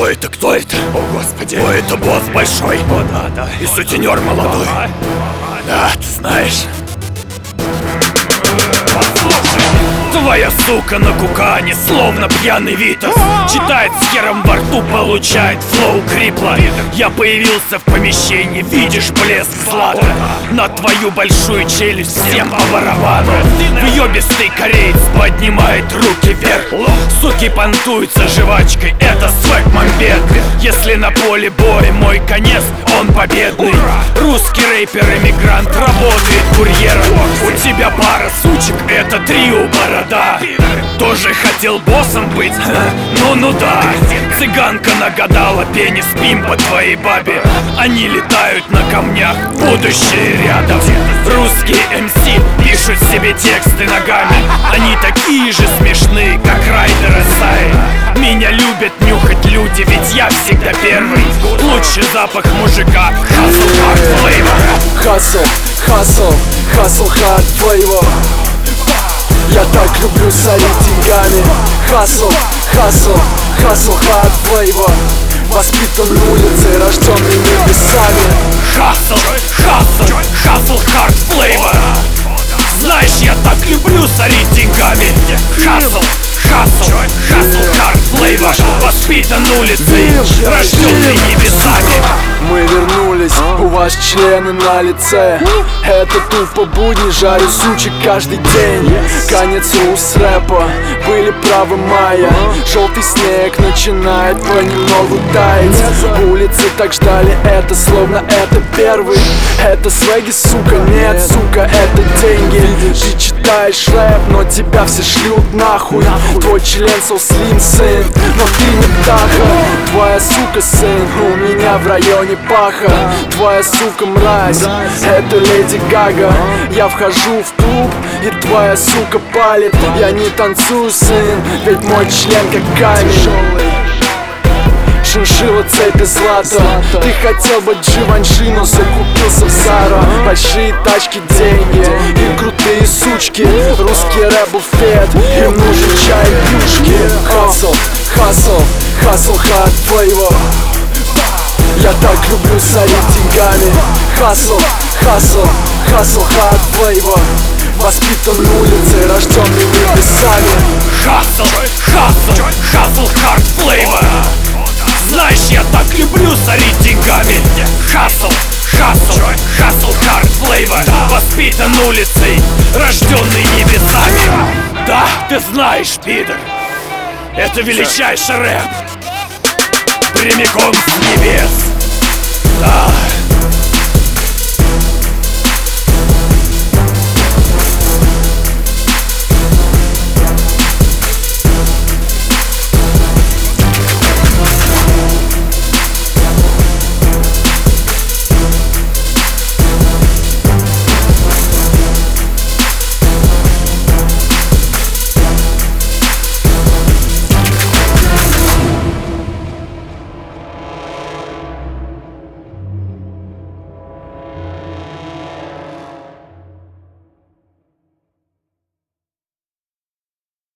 Кто это? Кто это? О, Господи! О, это босс большой. О, да, да. И сутенер молодой. Да, ты знаешь. Твоя сука на кукане, словно пьяный Витас. Читает с хером во рту, получает флоу крипло. Я появился в помещении, видишь блеск злата. На твою большую челюсть всем по барабану. Въебистый кореец поднимает руки вверх. Суки понтуются жвачкой, это свек мамбет. Если на поле боя мой конец, он победный. Русский рэпер-эмигрант работает курьером. У тебя пара сучек, это трио борода. Тоже хотел боссом быть? Ну да. Цыганка нагадала пенис пимпа твоей бабе. Они летают на камнях, будущее рядом. Русские МС пишут себе тексты ногами. Они такие же смешные, как Райдер Сай. Меня любят нюхать люди, ведь я всегда первый. Лучший запах мужика — Hustle Hard Flavor. Hustle Hard Flavor. Я так люблю сорить деньгами. Hustle Hard Flavor. Воспитан на улице, рожденный небесами. Hustle Hard Flavor. Знаешь, я так люблю сорить деньгами. Hustle Hard Flavor. Воспитан улицей, рожденный небесами. Мы вернулись, у вас члены на лице. Это тупо будни, жарю сучек каждый день. Конец рус-рэпа, были правы майя. Желтый снег начинает понемногу таять. Улицы так ждали это, словно это первый. Это свеги, сука, нет, сука, это деньги. Ты читаешь рэп, но тебя все шлют нахуй. Твой член so slim, сын, но ты не птаха. Твоя сука, сын, у меня в районе паха. Твоя сука мразь, это Леди Гага. Я вхожу в клуб, и твоя сука палит. Я не танцую, сын, ведь мой член как камень. Шиншилла, цепи, злато. Ты хотел быть Дживанши, но закупился в Зара. Большие тачки, деньги и крутые сучки. Русский рэп-буфет, им нужен чай и плюшки. Hustle Hard Flavor. Я так люблю сорить деньгами. Hustle Hard Flavor. Воспитан на улице, рожденный небесами. Hustle Hard Flavor. Знаешь, я так люблю сорить деньгами. Hustle Hard Flavor. Воспитан улицей, рожденный небесами. Да, ты знаешь, пидор, это величайший рэп прямиком с небес. Да.